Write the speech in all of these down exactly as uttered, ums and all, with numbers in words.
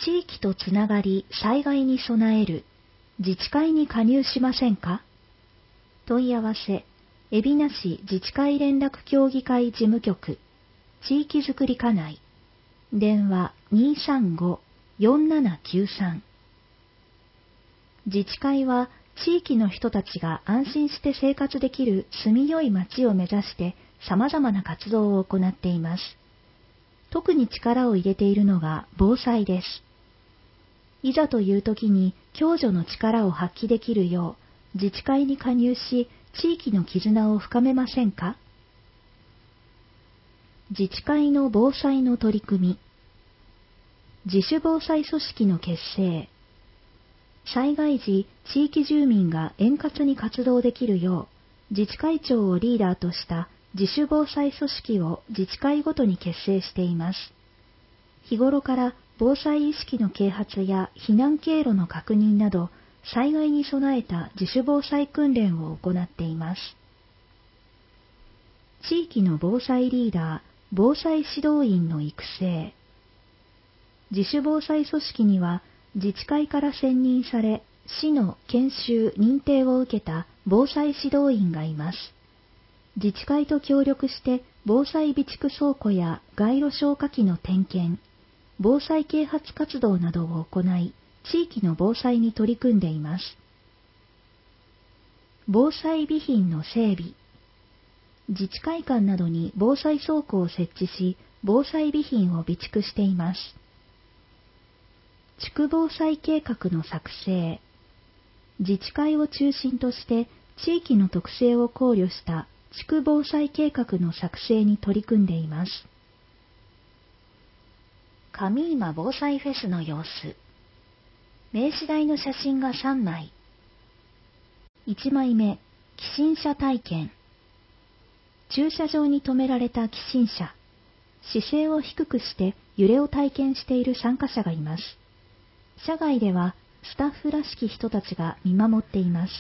地域とつながり災害に備える自治会に加入しませんか？問い合わせ、海老名市自治会連絡協議会事務局、地域づくり課内、電話 にーさんご よんななきゅうさん。自治会は地域の人たちが安心して生活できる住みよい街を目指して様々な活動を行っています。特に力を入れているのが防災です。いざという時に共助の力を発揮できるよう自治会に加入し、地域の絆を深めませんか？自治会の防災の取り組み、自主防災組織の結成、災害時、地域住民が円滑に活動できるよう、自治会長をリーダーとした自主防災組織を自治会ごとに結成しています。日頃から防災意識の啓発や避難経路の確認など、災害に備えた自主防災訓練を行っています。地域の防災リーダー、防災指導員の育成。自主防災組織には、自治会から選任され、市の研修・認定を受けた防災指導員がいます。自治会と協力して防災備蓄倉庫や街路消火器の点検、防災啓発活動などを行い、地域の防災に取り組んでいます。防災備品の整備。自治会館などに防災倉庫を設置し、防災備品を備蓄しています。地区防災計画の作成。自治会を中心として地域の特性を考慮した地区防災計画の作成に取り組んでいます。上今防災フェスの様子。名刺台の写真がさんまい。いちまいめ、起震車体験。駐車場に止められた起震車。姿勢を低くして揺れを体験している参加者がいます。車外ではスタッフらしき人たちが見守っています。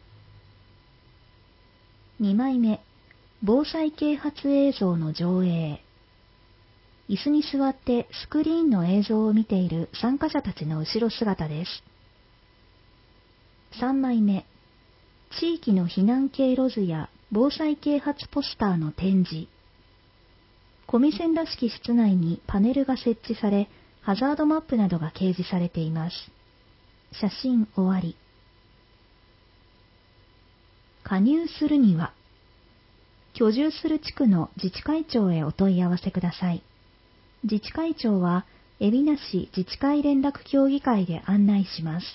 にまいめ、防災啓発映像の上映。椅子に座ってスクリーンの映像を見ている参加者たちの後ろ姿です。さんまいめ、地域の避難経路図や防災啓発ポスターの展示。コミセンらしき室内にパネルが設置され、ハザードマップなどが掲示されています。写真終わり。加入するには、居住する地区の自治会長へお問い合わせください。自治会長は、海老名市自治会連絡協議会で案内します。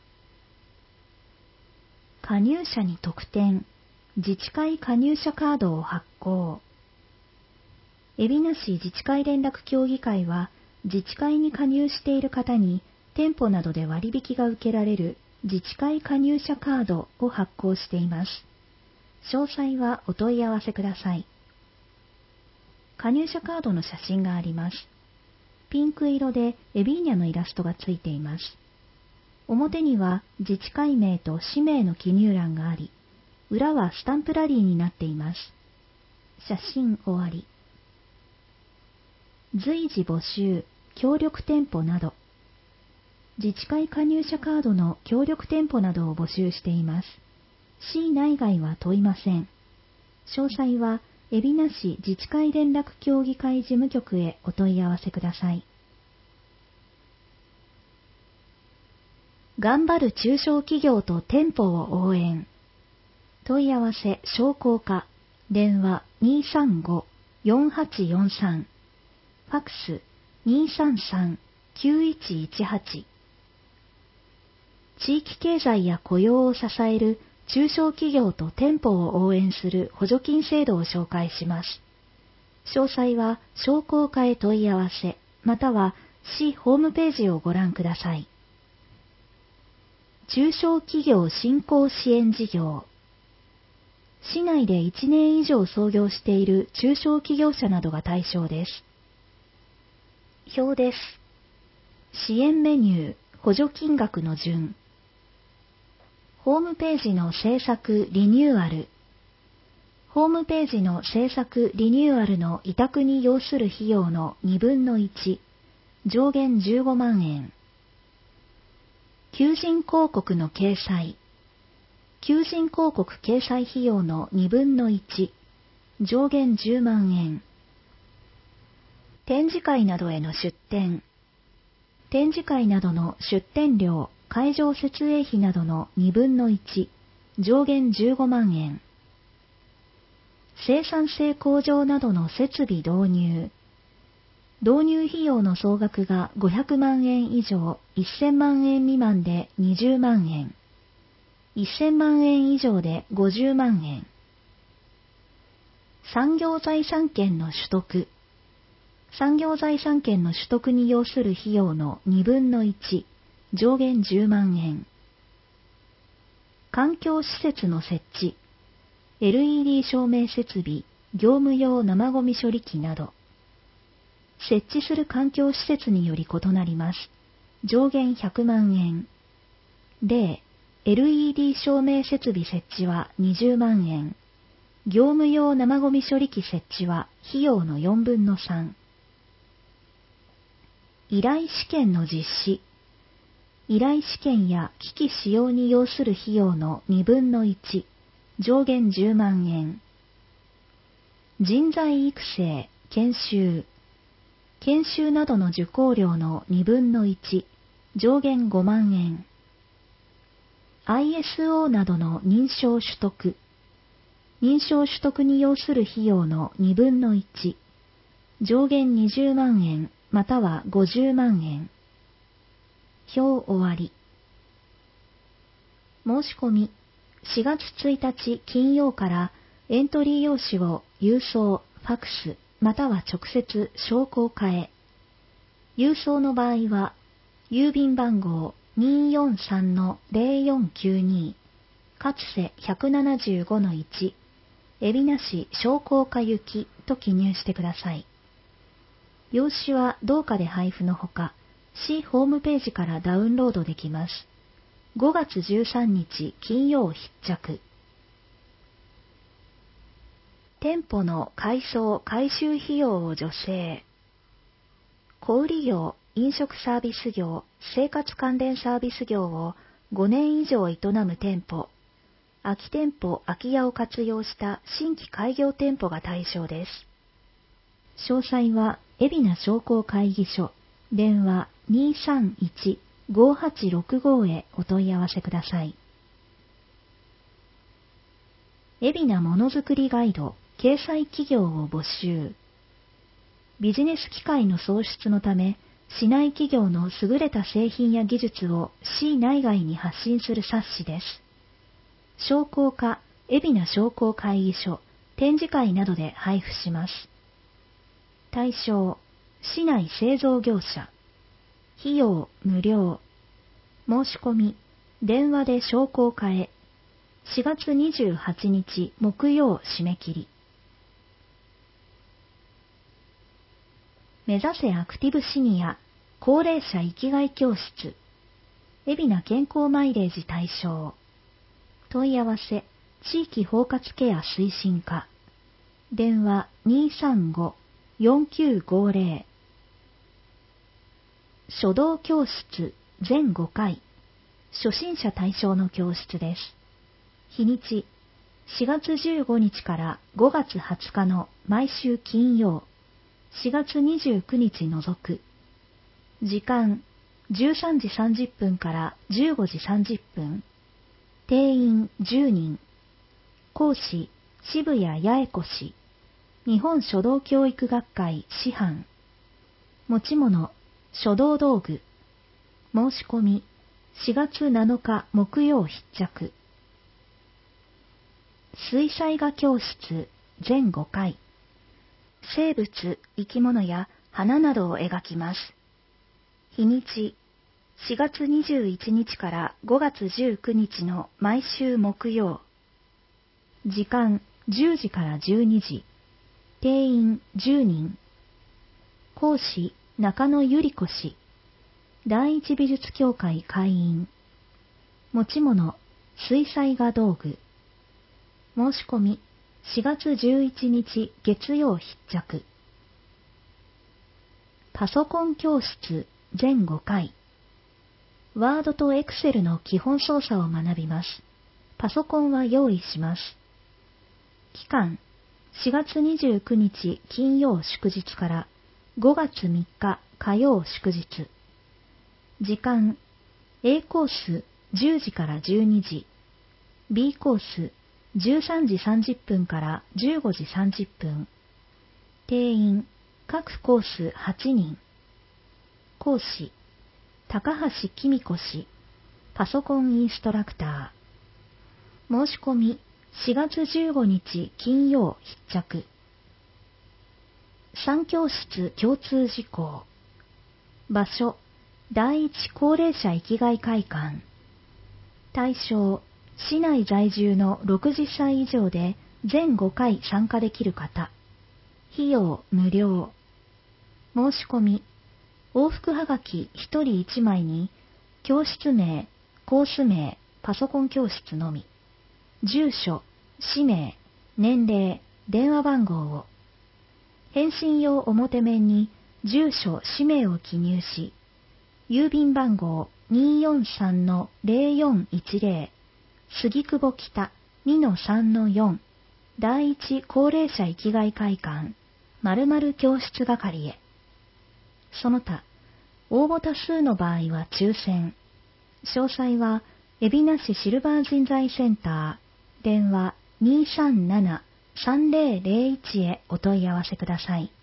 加入者に特典、自治会加入者カードを発行。海老名市自治会連絡協議会は、自治会に加入している方に、店舗などで割引が受けられる自治会加入者カードを発行しています。詳細はお問い合わせください。加入者カードの写真があります。ピンク色でエビーニャのイラストがついています。表には自治会名と氏名の記入欄があり、裏はスタンプラリーになっています。写真終わり。随時募集、協力店舗など。自治会加入者カードの協力店舗などを募集しています。市内外は問いません。詳細は、海老名市自治会連絡協議会事務局へお問い合わせください。頑張る中小企業と店舗を応援。問い合わせ商工課、電話 にーさんご よんはちよんさん、ファックス にーさんさん きゅういちいちはち。地域経済や雇用を支える中小企業と店舗を応援する補助金制度を紹介します。詳細は商工課へ問い合わせ、または市ホームページをご覧ください。中小企業振興支援事業。市内でいちねん以上創業している中小企業者などが対象です。表です。支援メニュー、補助金額の順。ホームページの制作リニューアル。ホームページの制作リニューアルの委託に要する費用のにぶんのいち、 上限じゅうごまんえん。求人広告の掲載。求人広告掲載費用のにぶんのいち、上限じゅうまんえん。展示会などへの出展。展示会などの出展料、会場設営費などのにぶんのいち、上限じゅうごまんえん。生産性向上などの設備導入。導入費用の総額がごひゃくまんえん以上、せんまんえん未満でにじゅうまんえん。せんまんえん以上でごじゅうまんえん。産業財産権の取得。産業財産権の取得に要する費用のにぶんのいち、上限じゅうまんえん。環境施設の設置。エルイーディー 照明設備、業務用生ゴミ処理機など。設置する環境施設により異なります。上限ひゃくまんえん。例、エルイーディー 照明設備設置はにじゅうまんえん。業務用生ゴミ処理機設置は費用のよんぶんのさん。依頼試験の実施。依頼試験や機器使用に要する費用のにぶんのいち、上限じゅうまんえん。人材育成、研修。研修などの受講料のにぶんのいち、上限ごまんえん。アイエスオー などの認証取得。認証取得に要する費用のにぶんのいち、上限にじゅうまんえんまたはごじゅうまんえん。表終わり。申し込み。しがつついたち金曜からエントリー用紙を郵送、ファクス、または直接商工課へ。郵送の場合は、郵便番号 にーよんさんのぜろよんきゅうに、かつせ ひゃくななじゅうごのいち、海老名市商工課行きと記入してください。用紙は同課で配布のほか、市ホームページからダウンロードできます。ごがつじゅうさんにち金曜必着。店舗の改装・改修費用を助成。小売業、飲食サービス業、生活関連サービス業をごねん以上営む店舗、空き店舗・空き家を活用した新規開業店舗が対象です。詳細は、海老名商工会議所、電話 にーさんいち ごはちろくご へお問い合わせください。海老名ものづくりガイド、掲載企業を募集。ビジネス機会の創出のため、市内企業の優れた製品や技術を市内外に発信する冊子です。商工課、海老名商工会議所、展示会などで配布します。対象、市内製造業者。費用無料。申し込み、電話で商工課へ。しがつにじゅうはちにち木曜締め切り。目指せアクティブシニア、高齢者生きがい教室。海老名健康マイレージ対象。問い合わせ、地域包括ケア推進課。電話 にーさんご よんきゅうごぜろ。書道教室全ごかい。初心者対象の教室です。日にち、しがつじゅうごにちからごがつはつかの毎週金曜、しがつにじゅうくにち除く。時間、じゅうさんじさんじゅっぷんからじゅうごじさんじゅっぷん。定員じゅうにん。講師、渋谷八重子氏。日本書道教育学会師範。持ち物、書道道具。申し込み、しがつなのか木曜必着。水彩画教室全ごかい。生物、生き物や花などを描きます。日にち、しがつにじゅういちにちからごがつじゅうくにちの毎週木曜。時間、じゅうじからじゅうにじ。定員じゅうにん。講師、中野ゆり子氏。第一美術協会会員。持ち物、水彩画道具。申し込み、しがつじゅういちにち月曜必着。 パソコン教室全ごかい。ワードとエクセルの基本操作を学びます。パソコンは用意します。期間、しがつにじゅうくにち金曜祝日からごがつみっか火曜祝日。時間、A コースじゅうじからじゅうにじ、B コースじゅうさんじさんじゅっぷんからじゅうごじさんじゅっぷん。定員、各コースはちにん。講師、高橋きみこ氏、パソコンインストラクター。申し込み、しがつじゅうごにち金曜必着。さん教室共通事項。場所、第一高齢者生きがい会館。対象、市内在住のろくじゅっさい以上で全ごかい参加できる方。費用無料。申し込み、往復はがきひとりいちまいに、教室名、コース名、パソコン教室のみ。住所、氏名、年齢、電話番号を。返信用表面に住所、氏名を記入し、郵便番号 にーよんさんのぜろよんいちぜろ、杉久保北 にのさんのよん、第一高齢者生きがい会館、〇〇教室係へ。その他、応募多数の場合は抽選。詳細は、海老名市シルバー人材センター、電話 にーさんななさんぜろぜろいち へお問い合わせください。